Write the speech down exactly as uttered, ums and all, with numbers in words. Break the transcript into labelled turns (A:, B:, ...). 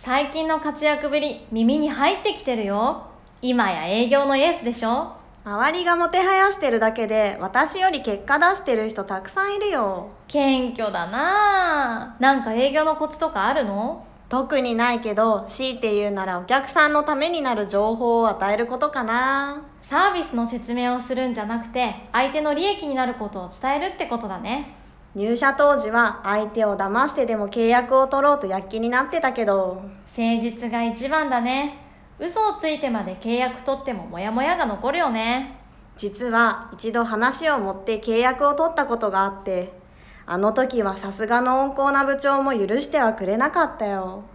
A: 最近の活躍ぶり、耳に入ってきてるよ。今や営業のエースでしょ。
B: 周りがもてはやしてるだけで私より結果出してる人たくさんいるよ。
A: 謙虚だなぁ。なんか営業のコツとかあるの？
B: 特にないけど、強いて言うならお客さんのためになる情報を与えることかな。
A: サービスの説明をするんじゃなくて、相手の利益になることを伝えるってことだね。
B: 入社当時は相手を騙してでも契約を取ろうと躍起になってたけど、
A: 誠実が一番だね。嘘をついてまで契約取ってもモヤモヤが残るよね。
B: 実は一度話を持って契約を取ったことがあって、あの時はさすがの温厚な部長も許してはくれなかったよ。